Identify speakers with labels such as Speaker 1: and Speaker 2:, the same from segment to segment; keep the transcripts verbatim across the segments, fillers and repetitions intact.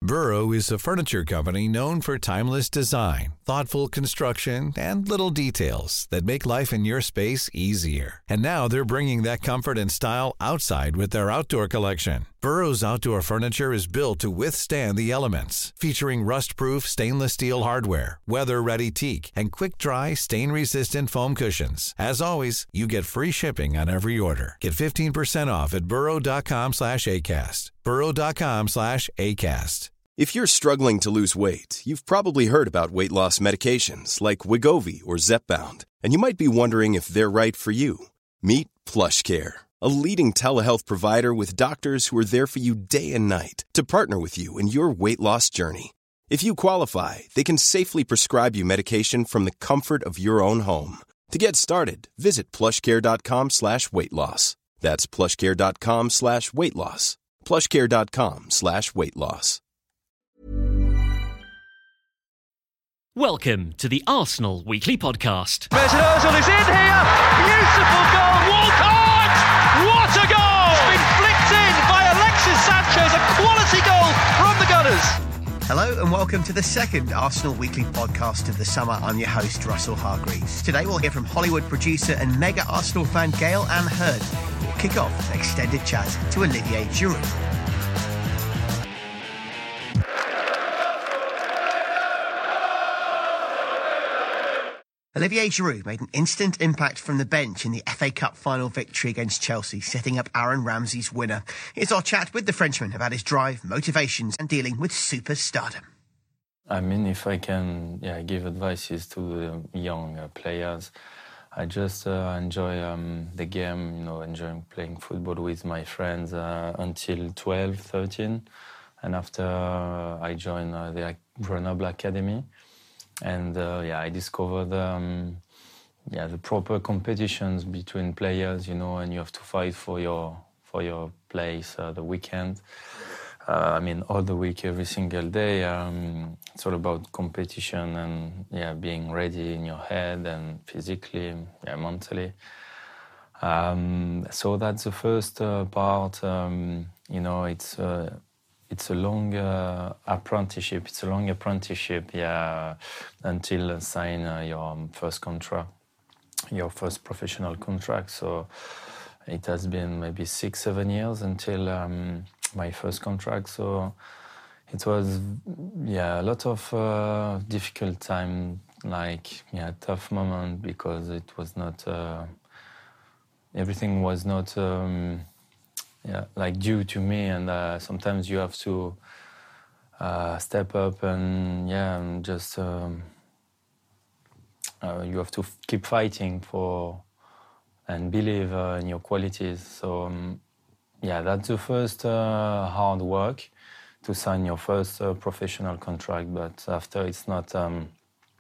Speaker 1: Burrow is a furniture company known for timeless design, thoughtful construction, and little details that make life in your space easier. And now they're bringing that comfort and style outside with their outdoor collection. Burrow's outdoor furniture is built to withstand the elements, featuring rust-proof stainless steel hardware, weather-ready teak, and quick-dry, stain-resistant foam cushions. As always, you get free shipping on every order. Get fifteen percent off at burrow.com slash ACAST. burrow.com slash ACAST.
Speaker 2: If you're struggling to lose weight, you've probably heard about weight loss medications like Wegovy or Zepbound, and you might be wondering if they're right for you. Meet PlushCare, a leading telehealth provider with doctors who are there for you day and night to partner with you in your weight loss journey. If you qualify, they can safely prescribe you medication from the comfort of your own home. To get started, visit plushcare.com slash weight loss. That's plushcare.com slash weight loss. plushcare.com slash weight loss.
Speaker 3: Welcome to the Arsenal Weekly Podcast.
Speaker 4: Mesut Ozil is in here. Beautiful goal. Walcott! What a goal! It's been flicked in by Alexis Sanchez. A quality goal from the Gunners.
Speaker 5: Hello and welcome to the second Arsenal Weekly Podcast of the summer. I'm your host, Russell Hargreaves. Today we'll hear from Hollywood producer and mega Arsenal fan Gail Ann Hurd. We'll kick off an extended chat to Olivier Giroud. Olivier Giroud made an instant impact from the bench in the F A Cup final victory against Chelsea, setting up Aaron Ramsey's winner. Here's our chat with the Frenchman about his drive, motivations and dealing with superstardom.
Speaker 6: I mean, if I can yeah, give advices to the young uh, players, I just uh, enjoy um, the game, you know, enjoying playing football with my friends uh, until twelve, thirteen. And after uh, I joined uh, the Grenoble Academy. And uh, yeah, I discovered um, yeah the proper competitions between players, you know, and you have to fight for your for your place uh, the weekend. Uh, I mean, all the week, every single day. Um, it's all about competition and yeah, being ready in your head and physically, yeah, mentally. Um, so that's the first uh, part. Um, you know, it's. Uh, It's a long uh, apprenticeship. It's a long apprenticeship, yeah, until uh, sign uh, your first contract, your first professional contract. So it has been maybe six, seven years until um, my first contract. So it was, yeah, a lot of uh, difficult time, like, yeah, tough moment because it was not, uh, everything was not. Um, Yeah, like due to me, and uh, sometimes you have to uh, step up and yeah, and just um, uh, you have to f- keep fighting for and believe uh, in your qualities. So um, yeah, that's the first uh, hard work to sign your first uh, professional contract. But after, it's not um,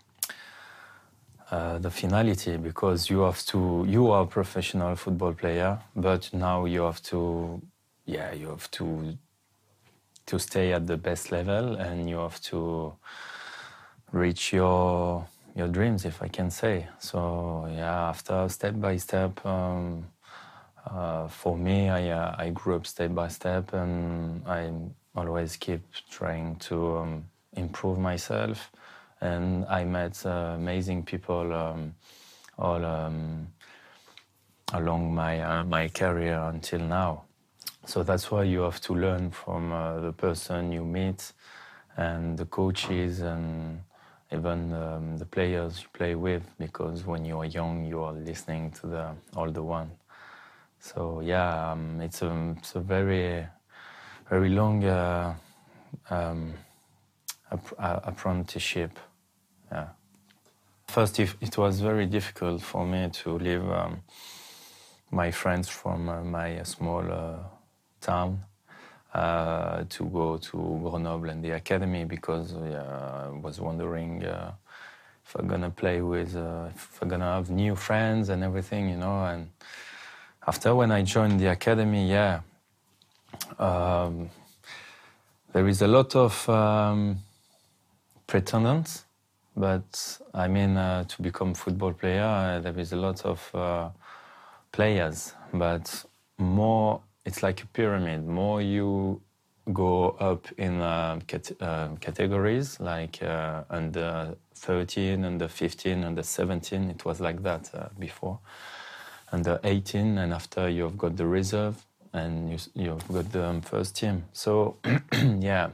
Speaker 6: uh, the finality because you have to. You are a professional football player, but now you have to. Yeah, you have to to stay at the best level, and you have to reach your your dreams, if I can say. So yeah, after step by step. Um, Uh, for me, I uh, I grew up step by step, and I always keep trying to um, improve myself. And I met uh, amazing people um, all um, along my uh, my career until now. So that's why you have to learn from uh, the person you meet, and the coaches, and even um, the players you play with. Because when you are young, you are listening to the older one. So yeah, um, it's a it's a very very long uh, um, ap- uh, apprenticeship. Yeah. First, it, it was very difficult for me to leave um, my friends from uh, my small uh, town uh, to go to Grenoble and the academy, because uh, I was wondering uh, if I'm gonna play with, uh, if I'm gonna have new friends and everything, you know. And after, when I joined the academy, yeah, um, there is a lot of um, pretenders, but I mean, uh, to become football player, uh, there is a lot of uh, players, but more, it's like a pyramid. More you go up in uh, cat- uh, categories like uh, under thirteen, under fifteen, under seventeen. It was like that uh, before. Under eighteen, and after you've got the reserve, and you, you've got the um, first team. So, yeah,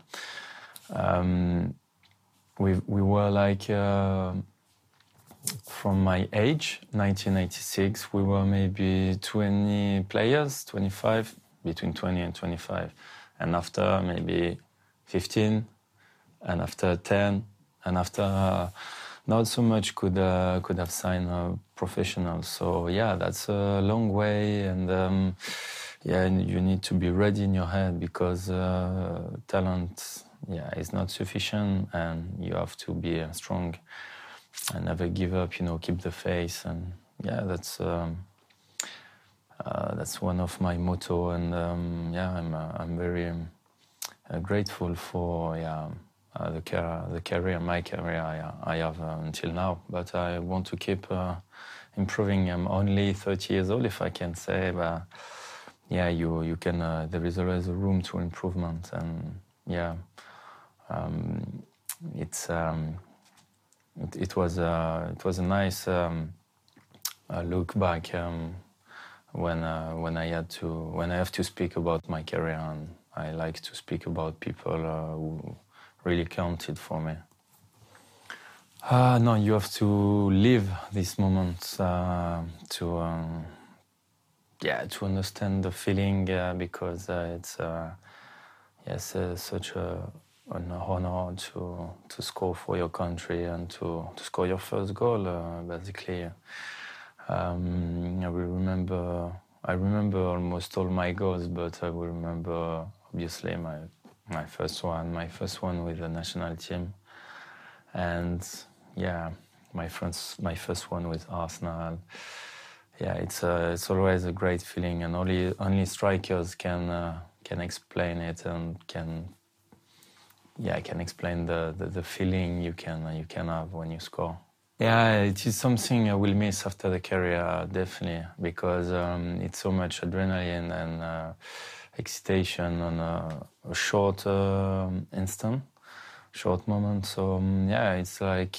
Speaker 6: um, we we were like, uh, from my age, nineteen ninety-six, we were maybe twenty players, twenty-five, between twenty and twenty-five. And after maybe fifteen, and after ten, and after uh, not so much could uh, could have signed a professional. So yeah, that's a long way, and um, yeah, you need to be ready in your head because uh, talent, yeah, is not sufficient, and you have to be uh, strong and never give up. You know, keep the faith, and yeah, that's. Um, Uh, that's one of my motto, and um, yeah, I'm uh, I'm very um, uh, grateful for yeah uh, the car the career my career I, I have uh, until now. But I want to keep uh, improving. I'm only thirty years old, if I can say, but yeah, you you can. Uh, there is always a room to improvement, and yeah, um, it's um, it, it was uh, it was a nice um, uh, look back. Um, When uh, when I had to when I have to speak about my career, and I like to speak about people uh, who really counted for me. Uh, no, you have to live these moments uh, to um, yeah to understand the feeling uh, because uh, it's uh, yes uh, such a, an honor to to score for your country and to, to score your first goal uh, basically. Um, I will remember. I remember almost all my goals, but I will remember obviously my my first one, my first one with the national team, and yeah, my first my first one with Arsenal. Yeah, it's a, it's always a great feeling, and only only strikers can uh, can explain it and can yeah can explain the, the, the feeling you can you can have when you score. Yeah, it is something I will miss after the career, definitely, because um, it's so much adrenaline and uh, excitation on a, a short uh, instant, short moment. So, um, yeah, it's like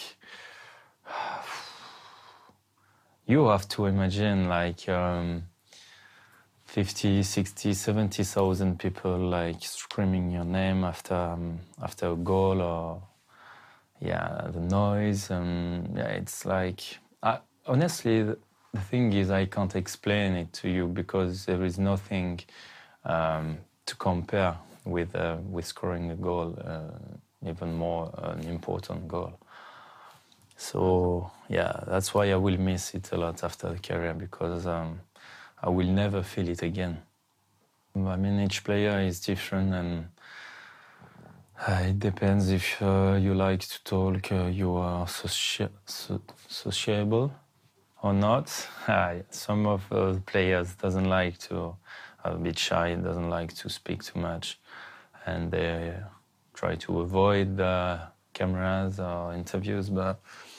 Speaker 6: you have to imagine like um, fifty, sixty, seventy thousand people like screaming your name after um, after a goal, or yeah, the noise, and yeah, it's like I, honestly, the, the thing is I can't explain it to you because there is nothing um, to compare with uh, with scoring a goal, uh, even more an important goal. So yeah, that's why I will miss it a lot after the career, because um, I will never feel it again. I mean, each player is different, and Uh, it depends if uh, you like to talk, uh, you are soci- so- sociable or not. Uh, some of the players doesn't like to, are a bit shy, doesn't like to speak too much, and they uh, try to avoid the cameras or interviews. But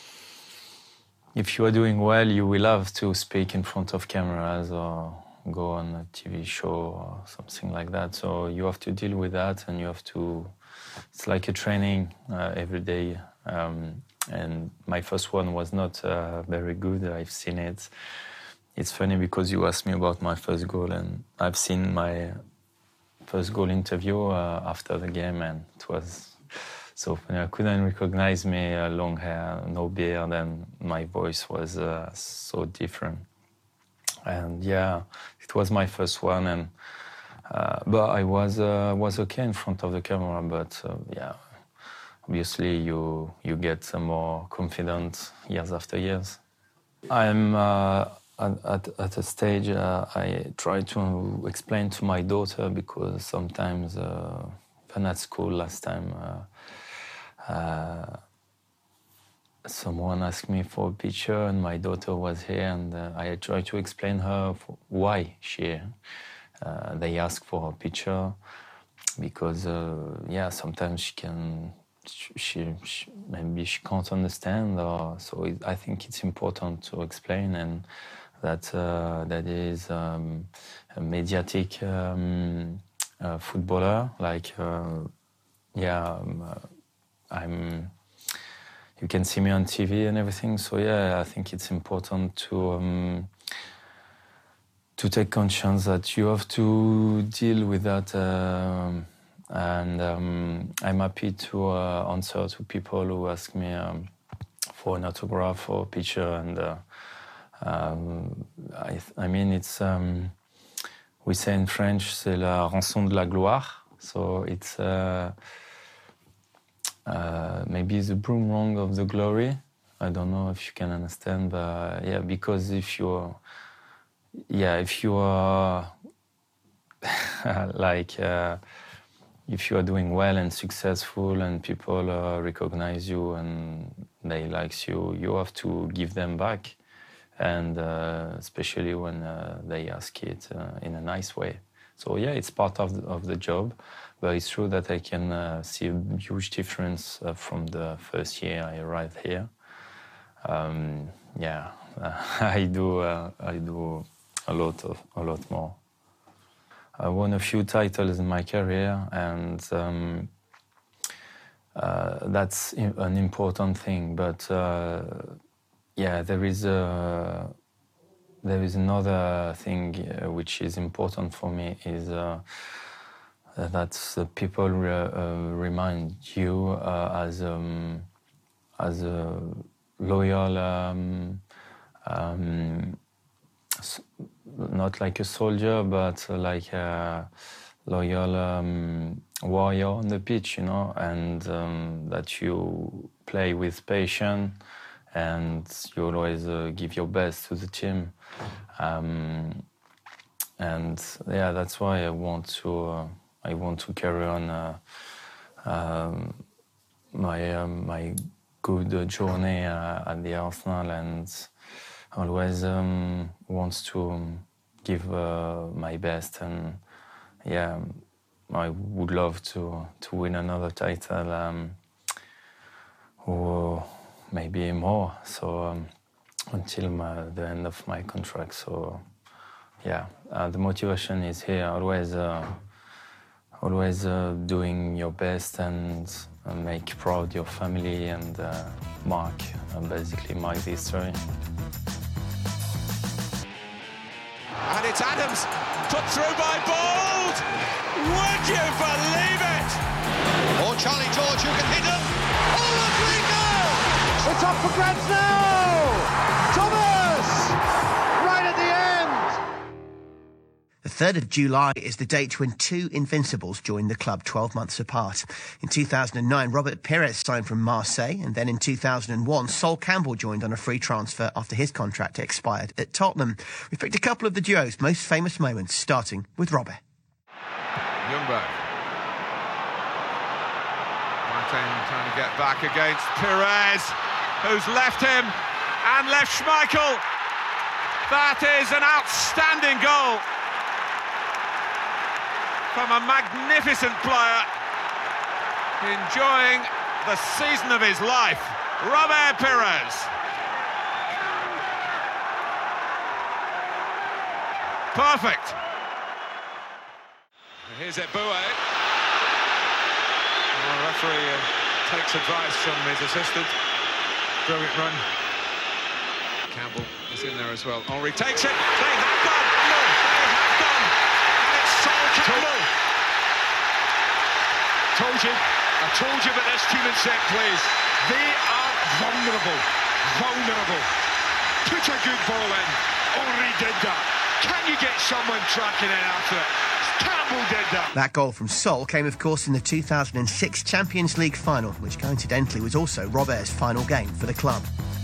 Speaker 6: if you are doing well, you will have to speak in front of cameras or go on a T V show or something like that. So you have to deal with that, and you have to. It's like a training uh, every day. Um, and my first one was not uh, very good. I've seen it. It's funny because you asked me about my first goal, and I've seen my first goal interview uh, after the game, and it was so funny. I couldn't recognize me, uh, long hair, no beard, and my voice was uh, so different. And yeah, it was my first one, and Uh, but I was uh, was okay in front of the camera. But uh, yeah, obviously you you get some more confident years after years. I'm uh, at, at at a stage uh, I try to explain to my daughter, because sometimes uh, even at school last time uh, uh, someone asked me for a picture and my daughter was here, and uh, I try to explain her why she. Uh, they ask for a picture because, uh, yeah, sometimes she can, she, she maybe she can't understand, or so. It, I think it's important to explain, and that uh, that is um, a mediatic um, uh, footballer. Like, uh, yeah, um, uh, I'm. You can see me on T V and everything. So yeah, I think it's important to um, to take conscience that you have to deal with that. Uh, and um, I'm happy to uh, answer to people who ask me um, for an autograph or a picture. And uh, um, I, I mean, it's um, we say in French, c'est la rançon de la gloire. So it's uh, uh, maybe the boomerang of the glory. I don't know if you can understand, but yeah, because if you're, yeah, if you are like, uh, if you are doing well and successful and people uh, recognize you and they like you, you have to give them back. And uh, especially when uh, they ask it uh, in a nice way. So yeah, it's part of the, of the job, but it's true that I can uh, see a huge difference uh, from the first year I arrived here. Um, yeah, uh, I do uh, I do a lot of a lot more. I won a few titles in my career, and um, uh, that's an important thing. But uh, yeah, there is a there is another thing uh, which is important for me is uh, that uh, people re uh, remind you uh, as um, as a loyal, um, um, not like a soldier, but like a loyal um, warrior on the pitch, you know, and um, that you play with passion and you always uh, give your best to the team. Um, and yeah, that's why I want to uh, I want to carry on uh, um, my um, my good journey uh, at the Arsenal, and always um, wants to give uh, my best. And yeah, I would love to to win another title, um, or maybe more. So um, until my, the end of my contract. So yeah, uh, the motivation is here. Always, uh, always uh, doing your best and uh, make proud your family and uh, mark, uh, basically mark the history.
Speaker 7: And it's Adams, put through by Bold. Would you believe it? Or Charlie George, who can hit him. Oh, lovely goal!
Speaker 8: It's up for grabs now! Thomas! Right at the end!
Speaker 5: The third of July is the date when two Invincibles joined the club twelve months apart. In two thousand nine, Robert Pires signed from Marseille, and then in two thousand one, Sol Campbell joined on a free transfer after his contract expired at Tottenham. We've picked a couple of the duo's most famous moments, starting with Robert.
Speaker 7: Ljungberg. Martin trying to get back against Pires, who's left him and left Schmeichel. That is an outstanding goal from a magnificent player, enjoying the season of his life, Robert Pires. Perfect. Here's Eboué. The referee uh, takes advice from his assistant. Brilliant run. Campbell is in there as well. Henry takes it. They have gone. No, they have gone. And it's Sol Campbell.
Speaker 8: Told you. I told you about this team in set plays. They are vulnerable. Vulnerable. Put a good ball in. Henry did that. Can you get someone tracking in after it? Campbell did that.
Speaker 5: That goal from Sol came, of course, in the two thousand six Champions League final, which coincidentally was also Robert's final game for the club.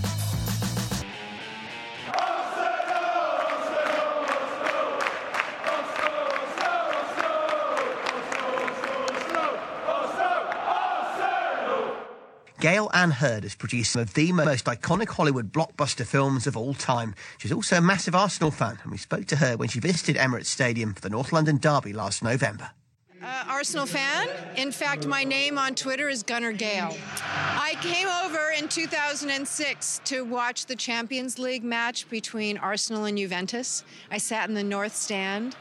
Speaker 5: Gail Ann Hurd is producer some of the most iconic Hollywood blockbuster films of all time. She's also a massive Arsenal fan, and we spoke to her when she visited Emirates Stadium for the North London derby last November.
Speaker 9: Uh, Arsenal fan. In fact, my name on Twitter is Gunnar Gale. I came over in two thousand six to watch the Champions League match between Arsenal and Juventus. I sat in the North Stand.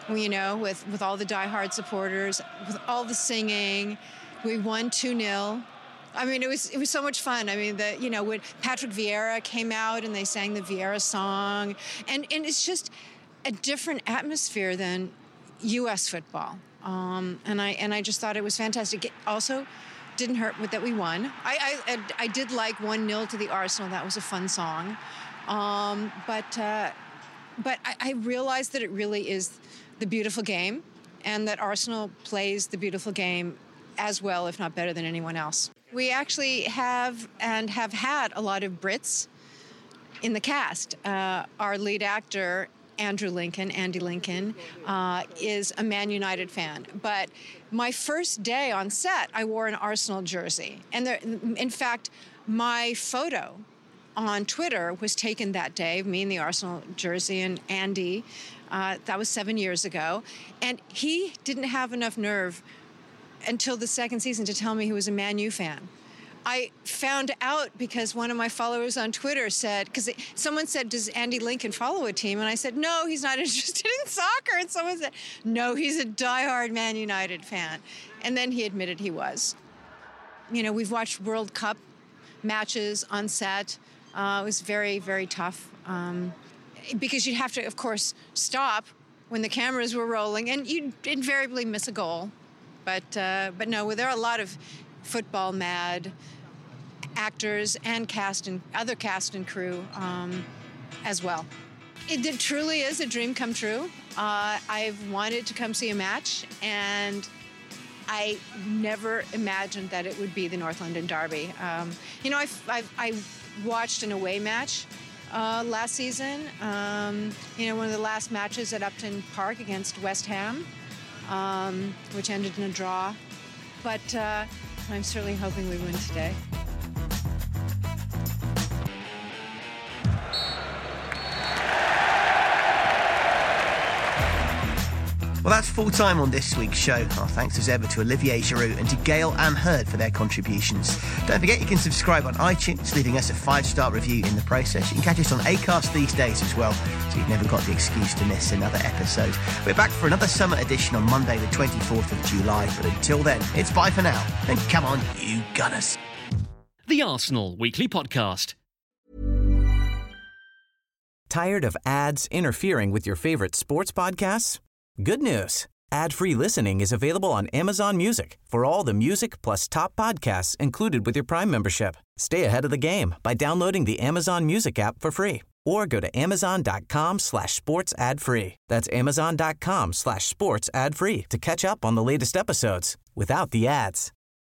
Speaker 9: you know, with, with all the diehard supporters, with all the singing. We won two nil. I mean, it was it was so much fun. I mean, the you know, when Patrick Vieira came out and they sang the Vieira song, and, and it's just a different atmosphere than U S football. Um, and I and I just thought it was fantastic. It also didn't hurt that we won. I I, I did like one nil to the Arsenal. That was a fun song. Um, but uh, but I, I realized that it really is the beautiful game, and that Arsenal plays the beautiful game as well, if not better than anyone else. We actually have and have had a lot of Brits in the cast. Uh, our lead actor, Andrew Lincoln, Andy Lincoln, uh, is a Man United fan. But my first day on set, I wore an Arsenal jersey. And there, in fact, my photo on Twitter was taken that day, me in the Arsenal jersey and Andy. Uh, that was seven years ago. And he didn't have enough nerve until the second season to tell me he was a Man U fan. I found out because one of my followers on Twitter said, because someone said, does Andy Lincoln follow a team? And I said, no, he's not interested in soccer. And someone said, no, he's a diehard Man United fan. And then he admitted he was. You know, we've watched World Cup matches on set. Uh, it was very, very tough um, because you'd have to, of course, stop when the cameras were rolling, and you'd invariably miss a goal. But uh, but no, there are a lot of football mad actors and cast and other cast and crew um, as well. It, it truly is a dream come true. Uh, I've wanted to come see a match, and I never imagined that it would be the North London Derby. Um, you know, I've, I've, I watched an away match uh, last season. Um, you know, one of the last matches at Upton Park against West Ham. Um, which ended in a draw. But uh, I'm certainly hoping we win today.
Speaker 5: Well, that's full time on this week's show. Our thanks as ever to Olivier Giroud and to Gail Ann Hurd for their contributions. Don't forget you can subscribe on iTunes, leaving us a five-star review in the process. You can catch us on Acast these days as well, so you've never got the excuse to miss another episode. We're back for another summer edition on Monday the twenty-fourth of July, but until then, it's bye for now. And come on, you Gunners.
Speaker 3: The Arsenal Weekly Podcast.
Speaker 10: Tired of ads interfering with your favorite sports podcasts? Good news. Ad-free listening is available on Amazon Music for all the music plus top podcasts included with your Prime membership. Stay ahead of the game by downloading the Amazon Music app for free or go to amazon.com slash sports ad free. That's amazon.com slash sports ad free to catch up on the latest episodes without the ads.